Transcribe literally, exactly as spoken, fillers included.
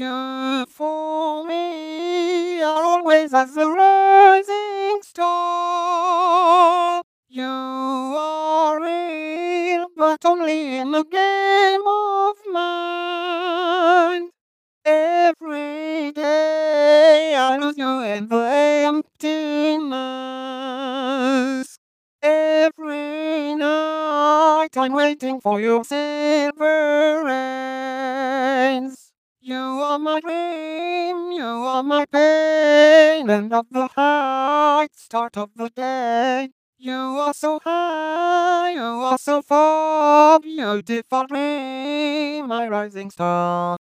You for me are always as the rising star. You are real, but only in the game of mind. Every day I lose you in the emptiness. Every night I'm waiting for your silver rains. You are my dream, you are my pain, end of the night, start of the day. You are so high, you are so far, beautiful dream, my rising star.